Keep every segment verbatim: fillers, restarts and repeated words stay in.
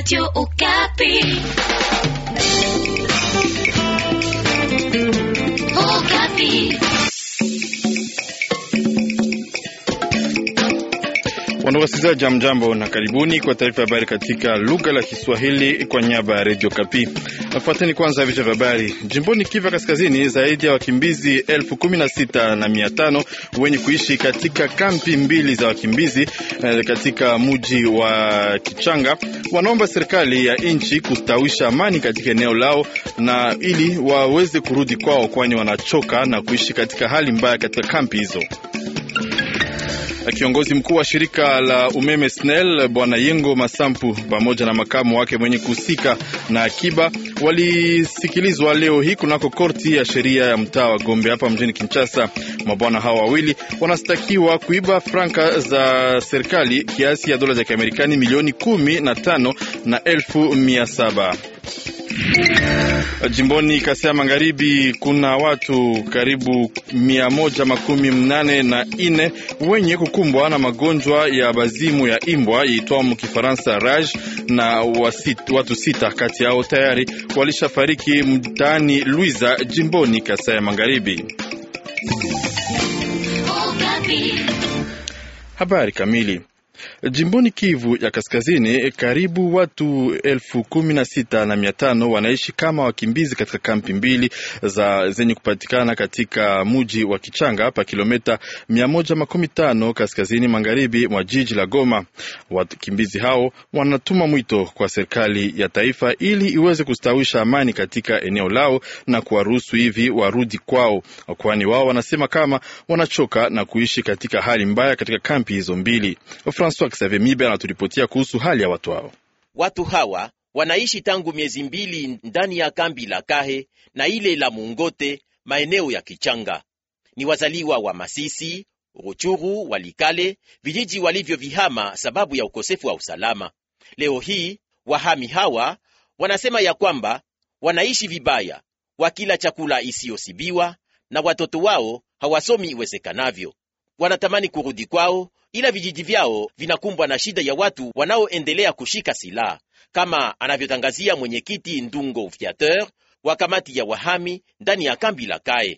Radio Okapi. Okapi. Wanawasikiza jamjambo na karibuni kwa taarifa ya habari katika lugha la Kiswahili kwa niaba ya Radio Okapi. Nafuateni kwanza vichwa vya habari. Jimboni Kivu Kaskazini, zaidi ya wakimbizi elfu kumi na sita na mia tano wenye kuishi katika kampi mbili za wakimbizi eh, katika mji wa Kichanga wanaomba serikali ya nchi kustawisha amani katika eneo lao na ili waweze kurudi kwao, kwani wanachoka na kuishi katika hali mbaya katika kampi hizo. Kiongozi mkuu wa shirika la umeme S N E L Bwana Yengo Masampu pamoja na makamu wake mwenye kuhusika na akiba walisikilizwa leo hii kunako korti ya sheria ya mtaa wa Gombe hapa mjini Kinshasa. Mabwana hao wawili wanastakiwa kuiba franka za serikali kiasi ya dola za Kiamerikani milioni kumi na tano na elfu mia saba. Jimboni Kasai Magharibi kuna watu karibu mia moja makumi mnane na ine wenye kukumbwa na magonjwa ya bazimu ya imbwa iitwa mkifaransa rage, na wasit, watu sita kati yao tayari walishafariki mtaani Luiza jimboni Kasai Magharibi. Habari kamili. Jimboni Kivu ya Kaskazini, karibu watu elfu kumi na sita na mia tano wanaishi kama wakimbizi katika kampi mbili za zenye kupatikana katika muji wa Kichanga hapa kilomita mia moja makumi tano kaskazini magharibi mwa jiji la Goma. Wakimbizi hao wanatuma mwito kwa serikali ya taifa ili iweze kustawisha amani katika eneo lao na kuwaruhusu hivi warudi kwao, kwani wao wanasema kama wanachoka na kuishi katika hali mbaya katika kampi hizo mbili. François Xavier Mibe anaturipotia kuhusu hali ya watu hao. Watu hawa wanaishi tangu miezi mbili ndani ya kambi la Kahe na ile la Mungote, maeneo ya Kichanga. Ni wazaliwa wa Masisi, Ruchuru, Walikale, vijiji walivyo vihama sababu ya ukosefu wa usalama. Leo hii wahami hawa wanasema ya kwamba wanaishi vibaya, wakila chakula isiyosibiwa na watoto wao hawasomi iwezekanavyo. Wanatamani kurudi kwao, ila vijiji vyao vinakumbwa na shida ya watu wanaoendelea kushika silaha, kama anavyotangazia mwenyekiti Ndungo Fiateur wa kamati ya wahami ndani ya kambi la Kae.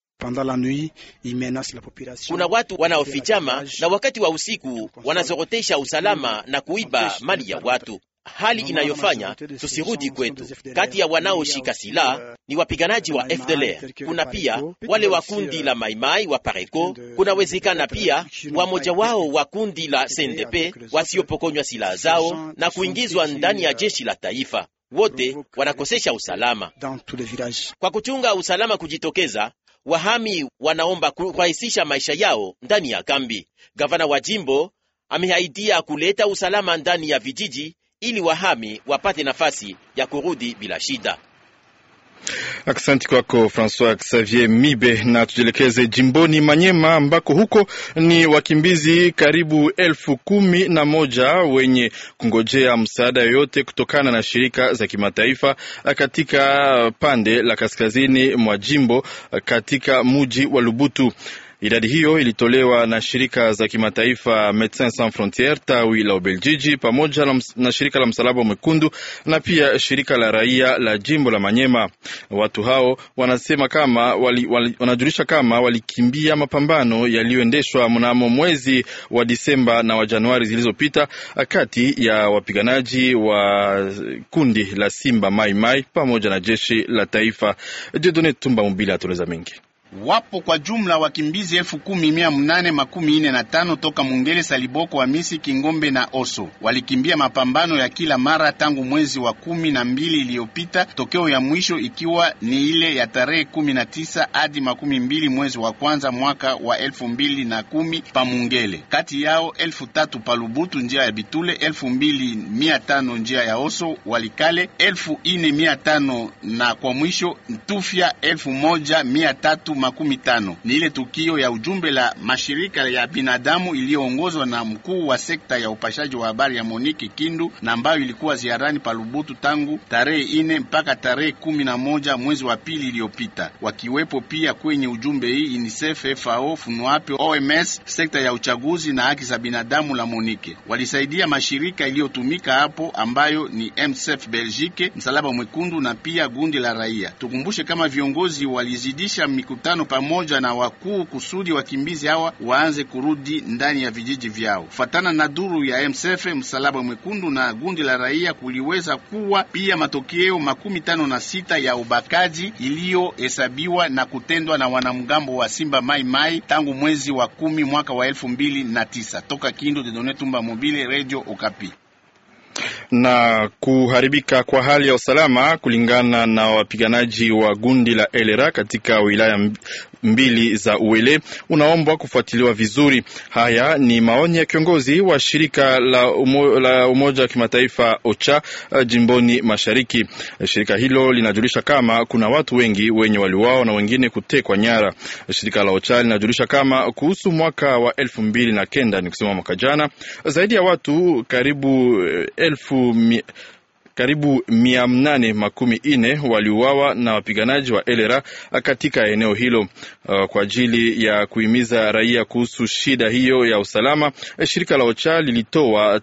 Kuna watu wanaofichama na wakati wa usiku wanazorotesha usalama na kuiba mali ya watu, hali inayofanya tusirudi kwetu. Kati ya wanaoshika silaha ni wapiganaji wa F D L R. Kuna pia wale wa kundi la Maimai wa Pareko. Kuna wezekana pia wamoja wao wa kundi la C N D P wasiopokonywa silaha zao na kuingizwa ndani ya jeshi la taifa. Wote wanakosesha usalama. Kwa kuchunga usalama kujitokeza, wahami wanaomba kurahisisha maisha yao ndani ya kambi. Gavana wa jimbo amehaidia kuleta usalama ndani ya vijiji ili wahami wapate nafasi ya kurudi bila shida. Asante kwako François Xavier Mibe. Na tujelekeze jimboni Manyema ambako huko ni wakimbizi karibu elfu kumi na moja wenye kungojea msaada yoyote kutokana na shirika za kimataifa katika pande la kaskazini mwa jimbo katika muji wa Lubutu. Idadi hiyo ilitolewa na shirika za kimataifa Médecins Sans Frontières tawi la Ubeljiji pamoja na, na shirika la Msalaba Mwekundu na pia shirika la raia la jimbo la Manyema. Watu hao wanasema kama wali, wali, wanajulisha kama walikimbia mapambano yaliyoendeshwa mnamo mwezi wa Disemba na wa Januari zilizopita kati ya wapiganaji wa kundi la Simba Mai Mai pamoja na jeshi la taifa. Jedone Tumba Mubili atueleza mengi. Wapo kwa jumla wakimbizi elfu kumi mia mnane makumi ine na tano toka Mungele, Saliboko, Wamisi, Kingombe na Oso. Walikimbia mapambano ya kila mara tangu mwezi wa kumi na mbili iliyopita, tokeo ya mwisho ikiwa ni ile ya tarehe kumi na tisa hadi makumi mbili mwezi wa kwanza mwaka wa elfu mbili na kumi pa Mungele. Kati yao elfu tatu pa Lubutu njia ya Bitule, elfu mbili mia tano njia ya Oso, Walikale elfu ine mia tano na kwa mwisho Ntufia elfu moja mia tatu makumi tano. Ni ile tukio ya ujumbe la mashirika ya binadamu iliyoongozwa na mkuu wa sekta ya upashaji wa habari ya Monique Kindu, na ambayo ilikuwa ziarani pa Lubutu tangu tarehe ine mpaka tarehe kumi na moja mwezi wa pili iliyopita. Wakiwepo pia kwenye ujumbe hii UNICEF, F A O, FUNUAPE, O M S, sekta ya uchaguzi na haki za binadamu la Monique. Walisaidia mashirika iliyotumika hapo ambayo ni M S F Belgique, Msalaba Mwekundu na pia gundi la raia. Tukumbushe kama viongozi walizidisha mikutano pamoja na wakuu kusudi wakimbizi hawa waanze kurudi ndani ya vijiji vyao. Fatana na duru ya M S F, Msalaba Mwekundu na gundi la raia, kuliweza kuwa pia matokeo makumi tano na sita ya ubakaji iliyohesabiwa na kutendwa na wanamgambo wa Simba Mai Mai tangu mwezi wa kumi mwaka wa elfu mbili na tisa. Toka Kindu, Dedone Tumba Mobile, Radio Okapi. Na kuharibika kwa hali ya usalama kulingana na wapiganaji wa gundi la L R A katika wilaya mbili za Uele unaombwa kufuatiliwa vizuri. Haya ni maoni ya kiongozi wa shirika la, umo, la Umoja wa Kimataifa OCHA jimboni Mashariki. Shirika hilo linajulisha kama kuna watu wengi wenye waliuawa na wengine kutekwa nyara. Shirika la OCHA linajulisha kama kuhusu mwaka wa elfu mbili na kenda, ni kusema mwaka jana, zaidi ya watu karibu elfu mi, karibu mia mnane makumi ine waliuawa na wapiganaji wa L R A katika eneo hilo. Uh, kwa ajili ya kuhimiza raia kuhusu shida hiyo ya usalama, shirika la OCHA lilitoa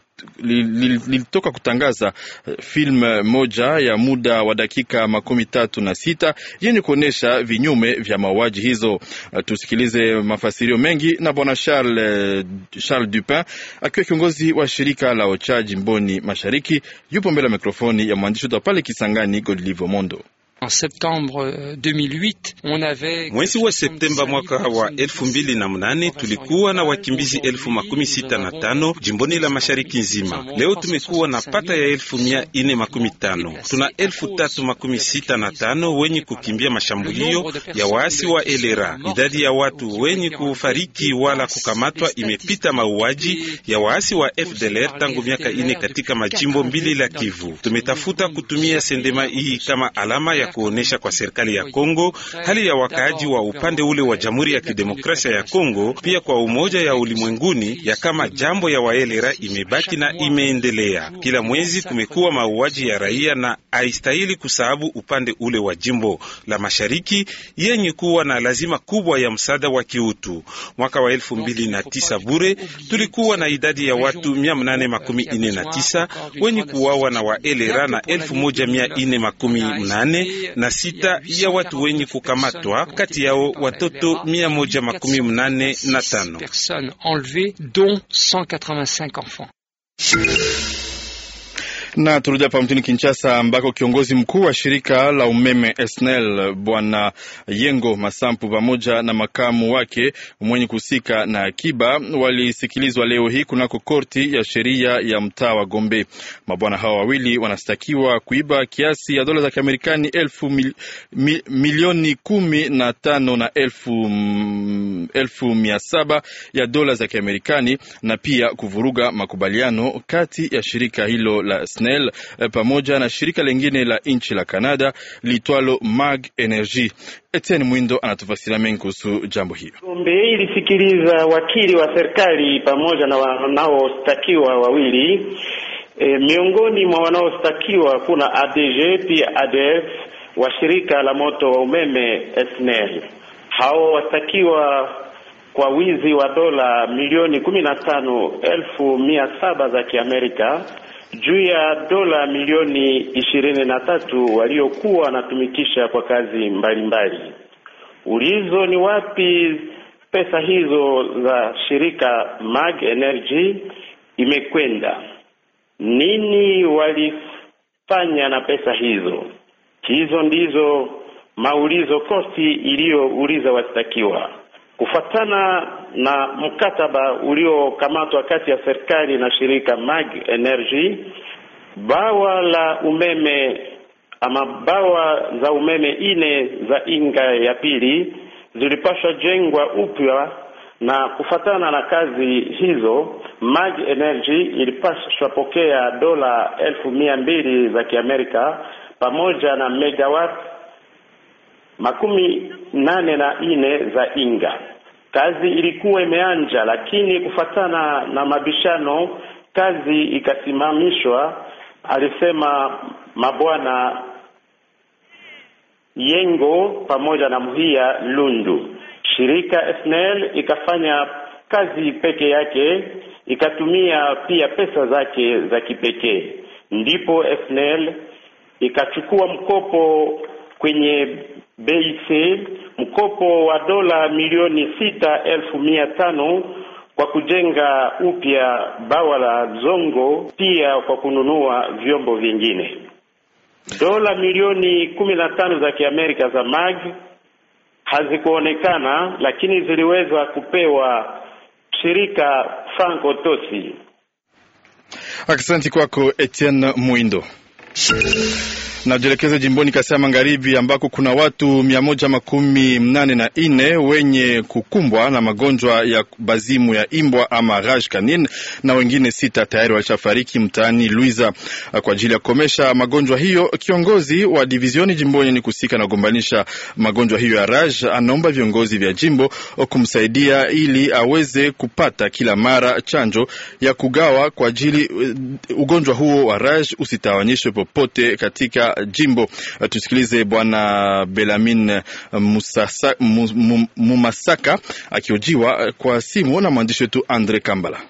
lilitoka kutangaza film moja ya muda wa dakika makumi tatu na sita yenye kuonesha vinyume vya mauaji hizo. Tusikilize mafasirio mengi na bwana Charles Charles Dupin, akiwa kiongozi wa shirika la OCHA jimboni Mashariki. Yupo mbele ya mikrofoni ya mwandishi wetu pale Kisangani, Godlivo Mondo. En septembre deux mille huit, on avait mwezi wa Septemba mwaka wa elfu mbili na mnane tulikuwa na wakimbizi elfu makumi sita na tano jimboni la Mashariki nzima. Leo tumekuwa na pata ya elfu mia ine makumi tano. Tuna elfu tatu makumi sita na tano wenye kukimbia mashambulio ya waasi wa L R A. Idadi ya watu wenye kufariki wala kukamatwa imepita mauaji ya waasi wa F D L R tangu miaka ine katika majimbo mbili la Kivu. Tumetafuta kutumia sendema hii kama alama ya kuonesha kwa serikali ya Kongo hali ya wakaaji wa upande ule wa Jamhuri ya Kidemokrasia ya Kongo, pia kwa umoja ya ulimwenguni ya kama jambo ya wa L R A imebaki na imeendelea. Kila mwezi kumekuwa mauaji ya raia na haistahili kusahabu upande ule wa jimbo la Mashariki yenye kuwa na lazima kubwa ya msaada wa kiutu. Mwaka wa elfu mbili na tisa bure tulikuwa na idadi ya watu mia mnane makumi ine na tisa wenye kuwawa na wa L R A na elfu moja mia ine makumi mnane na sita ya watu wenye kukamatwa, kati yao watoto mia moja makumi mnane na tano. Na turudi hapa mjini Kinshasa ambako kiongozi mkuu wa shirika la umeme S N E L bwana Yengo Masampu pamoja na makamu wake mwenye kuhusika na akiba walisikilizwa leo hii kunako korti ya sheria ya mtaa wa Gombe. Mabwana hawa wawili wanastakiwa kuiba kiasi ya dola za Kiamerikani elfu mil, mil, milioni kumi na tano na elfu, mm, elfu mia saba ya dola za Kiamerikani na pia kuvuruga makubaliano kati ya shirika hilo la S N E L pamoja na shirika lingine la nchi la Canada litwalo Mag Energy. Etienne Mwindo anatufasiria mengi kuhusu jambo hilo. Gombe ilisikiliza wakili wa serikali pamoja na wanaostakiwa wawili. E, miongoni mwa wanaostakiwa kuna A D G pia A D F wa shirika la moto wa umeme S N E L. Hao wastakiwa kwa wizi wa dola milioni kumi na tano elfu mia saba za Kiamerika juu ya dola milioni ishirini na tatu waliokuwa wanatumikisha kwa kazi mbalimbali. Ulizo ni wapi pesa hizo za shirika Mag Energy imekwenda? Nini walifanya na pesa hizo? Hizo ndizo maulizo kosti iliyouliza wastakiwa. Kufuatana na mkataba uliokamatwa kati ya serikali na shirika Mag Energy, bawa la umeme ama bawa za umeme ine za Inga ya pili zilipaswa jengwa upya, na kufuatana na kazi hizo Mag Energy ilipaswa pokea dola elfu mia mbili za Kiamerika pamoja na megawatt makumi nane na nne za Inga. Kazi ilikuwa imeanja, lakini kufatana na mabishano kazi ikasimamishwa, alisema mabwana Yengo pamoja na Muhia Lundu. Shirika S N L ikafanya kazi peke yake, ikatumia pia pesa zake za kipekee. Ndipo S N L ikachukua mkopo kwenye B I C, mkopo wa dola milioni sita elfu mia tano kwa kujenga upya bawa la Zongo, pia kwa kununua vyombo vingine. Dola milioni kumi na tano za Kiamerika za M A G hazikuonekana, lakini ziliweza kupewa shirika Franco Tosi. Asante kwako Etienne Muindo. Na jelekeze jimboni Kasai Magharibi ambako kuna watu mia moja makumi mnane na ine wenye kukumbwa na magonjwa ya bazimu ya imbwa ama rage canine, na wengine sita tayari walishafariki mtaani Luiza. Kwa ajili ya komesha magonjwa hiyo, kiongozi wa divizioni jimboni ni kusika na gombanisha magonjwa hiyo ya rage anaomba viongozi vya jimbo kumsaidia ili aweze kupata kila mara chanjo ya kugawa kwa ajili ugonjwa huo wa rage usitawanyishwe popote katika jimbo. Tusikilize bwana Belamin Musasa, Mumasaka akiojiwa kwa simu na mwandishi wetu Andre Kambala.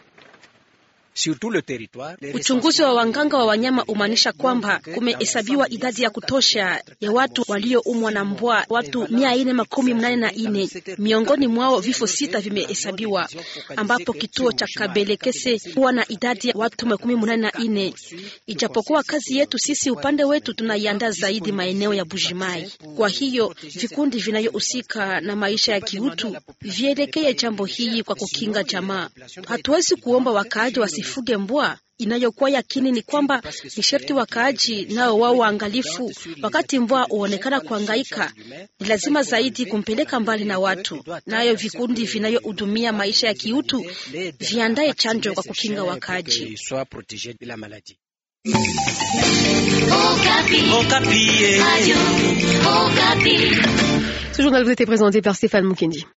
Uchunguzi wa wanganga wa wanyama umaanisha kwamba kumehesabiwa idadi ya kutosha ya watu walioumwa na mbwa, watu mia ine makumi mnane na ine. Miongoni mwao vifo sita vimehesabiwa, ambapo kituo cha Kabelekese huwa na idadi ya watu makumi mnane na ine. Ijapokuwa kazi yetu sisi upande wetu tunaiandaa zaidi maeneo ya Bujimai. Kwa hiyo vikundi vinayohusika na maisha ya kiutu vielekee jambo hili kwa kukinga jamaa. Hatuwezi kuomba wakaaji wasifuge mbwa. Inayokuwa yakini ni kwamba ni sharti wakaaji nao wao waangalifu. Wakati mbwa huonekana kuhangaika, ni lazima zaidi kumpeleka mbali na watu. Nayo vikundi vinayohudumia maisha ya kiutu viandae chanjo kwa kukinga wakaaji. Okapi. Okapi. Ce journal vous était présenté par Stéphane Mukendi.